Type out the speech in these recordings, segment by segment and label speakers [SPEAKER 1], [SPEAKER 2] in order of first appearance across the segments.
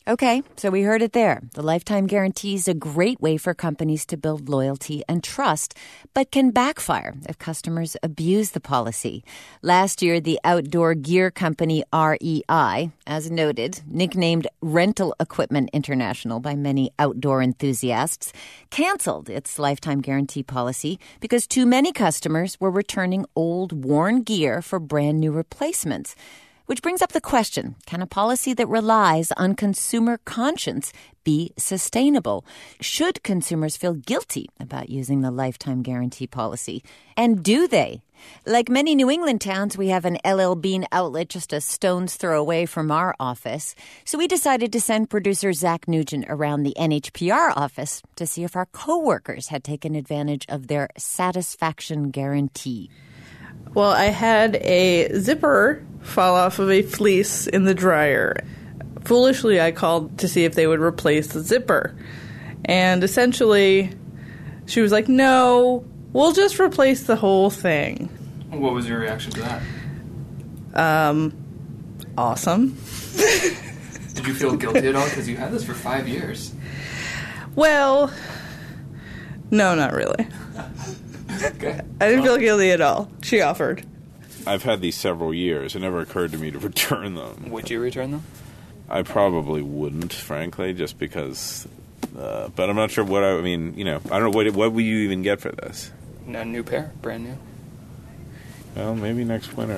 [SPEAKER 1] Okay, so we heard it there. The lifetime guarantee is a great way for companies to build loyalty and trust, but can backfire if customers abuse the policy. Last year, the outdoor gear company REI, as noted, nicknamed Rental Equipment International by many outdoor enthusiasts, canceled its lifetime guarantee policy because too many customers were returning old, worn gear for brand new replacements. Which brings up the question, can a policy that relies on consumer conscience be sustainable? Should consumers feel guilty about using the lifetime guarantee policy? And do they? Like many New England towns, we have an LL Bean outlet just a stone's throw away from our office. So we decided to send producer Zach Nugent around the NHPR office to see if our coworkers had taken advantage of their satisfaction guarantee.
[SPEAKER 2] Well, I had a zipper fall off of a fleece in the dryer. Foolishly, I called to see if they would replace the zipper. And essentially, she was like, no, we'll just replace the whole thing.
[SPEAKER 3] What was your reaction to that?
[SPEAKER 2] Awesome.
[SPEAKER 3] Did you feel guilty at all? Because you had this for 5 years.
[SPEAKER 2] Well, no, not really.
[SPEAKER 3] Okay.
[SPEAKER 2] I didn't feel guilty at all. She offered.
[SPEAKER 4] I've had these several years. It never occurred to me to return them.
[SPEAKER 3] Would you return them?
[SPEAKER 4] I probably wouldn't, frankly, just because... but I'm not sure what I mean, I don't know, what will you even get for this?
[SPEAKER 3] A new pair, brand new.
[SPEAKER 4] Well, maybe next winter.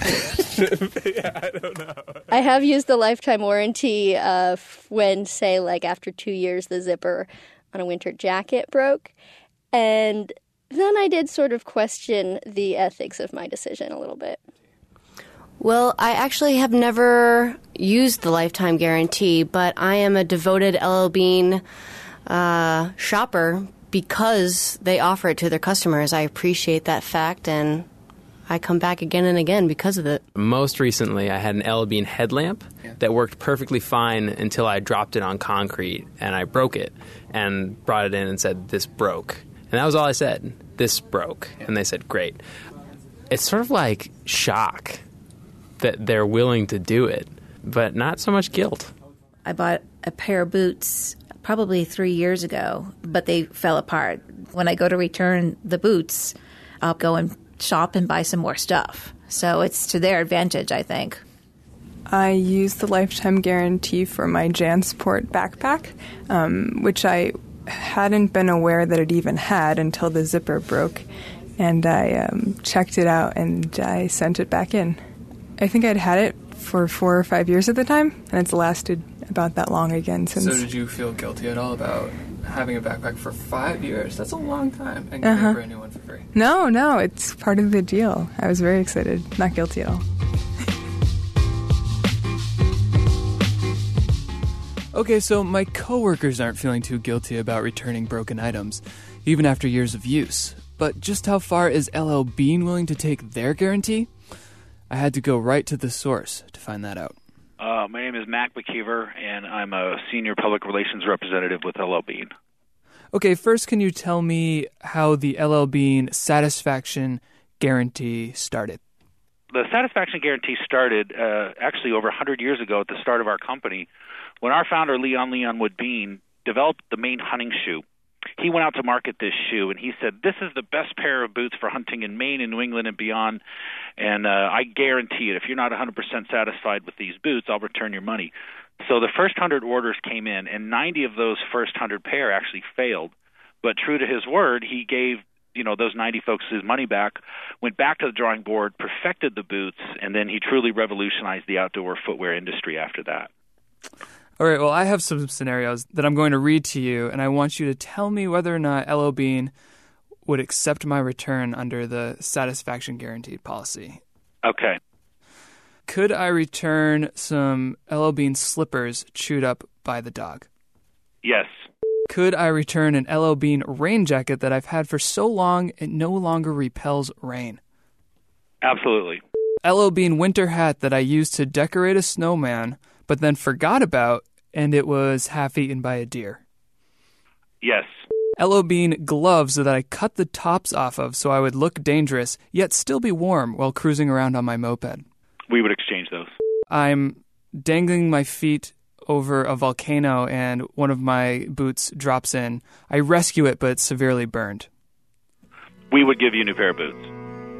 [SPEAKER 4] Yeah, I don't know.
[SPEAKER 5] I have used the lifetime warranty when, say, like after 2 years, the zipper on a winter jacket broke. And then I did sort of question the ethics of my decision a little bit.
[SPEAKER 6] Well, I actually have never used the lifetime guarantee, but I am a devoted LL Bean shopper because they offer it to their customers. I appreciate that fact, and I come back again and again because of it.
[SPEAKER 7] Most recently, I had an LL Bean headlamp that worked perfectly fine until I dropped it on concrete, and I broke it and brought it in and said, this broke. And that was all I said. This broke. And they said, great. It's sort of like shock that they're willing to do it, but not so much guilt.
[SPEAKER 8] I bought a pair of boots probably 3 years ago, but they fell apart. When I go to return the boots, I'll go and shop and buy some more stuff. So it's to their advantage, I think.
[SPEAKER 9] I used the lifetime guarantee for my JanSport backpack, which I hadn't been aware that it even had until the zipper broke, and I checked it out and I sent it back in. I think I'd had it for 4 or 5 years at the time, and it's lasted about that long again since.
[SPEAKER 3] So did you feel guilty at all about having a backpack for 5 years? That's a long time, and getting a brand new one for free.
[SPEAKER 9] No, it's part of the deal. I was very excited, not guilty at all.
[SPEAKER 10] Okay, so my coworkers aren't feeling too guilty about returning broken items, even after years of use. But just how far is LL Bean willing to take their guarantee? I had to go right to the source to find that out.
[SPEAKER 11] My name is Mac McKeever, and I'm a senior public relations representative with LL Bean.
[SPEAKER 10] Okay, first can you tell me how the LL Bean satisfaction guarantee started?
[SPEAKER 11] The satisfaction guarantee started actually over 100 years ago at the start of our company, when our founder, Leon Wood Bean, developed the Maine hunting shoe. He went out to market this shoe, and he said, this is the best pair of boots for hunting in Maine and New England and beyond, and I guarantee it. If you're not 100% satisfied with these boots, I'll return your money. So the first 100 orders came in, and 90 of those first 100 pair actually failed. But true to his word, he gave those 90 folks his money back, went back to the drawing board, perfected the boots, and then he truly revolutionized the outdoor footwear industry after that.
[SPEAKER 10] All right, well, I have some scenarios that I'm going to read to you, and I want you to tell me whether or not LL Bean would accept my return under the satisfaction guaranteed policy.
[SPEAKER 11] Okay.
[SPEAKER 10] Could I return some LL Bean slippers chewed up by the dog?
[SPEAKER 11] Yes.
[SPEAKER 10] Could I return an LL Bean rain jacket that I've had for so long it no longer repels rain?
[SPEAKER 11] Absolutely.
[SPEAKER 10] LL Bean winter hat that I used to decorate a snowman, but then forgot about, and it was half eaten by a deer.
[SPEAKER 11] Yes.
[SPEAKER 10] LL Bean gloves that I cut the tops off of so I would look dangerous, yet still be warm while cruising around on my moped.
[SPEAKER 11] We would exchange those.
[SPEAKER 10] I'm dangling my feet over a volcano and one of my boots drops in. I rescue it, but it's severely burned.
[SPEAKER 11] We would give you a new pair of boots.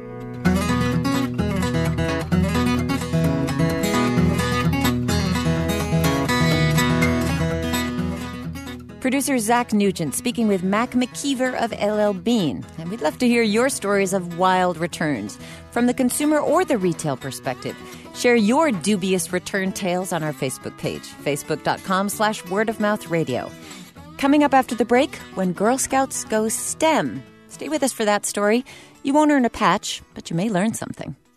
[SPEAKER 1] Producer Zach Nugent speaking with Mac McKeever of LL Bean. And we'd love to hear your stories of wild returns from the consumer or the retail perspective. Share your dubious return tales on our Facebook page, facebook.com/wordofmouthradio. Coming up after the break, when Girl Scouts go STEM. Stay with us for that story. You won't earn a patch, but you may learn something.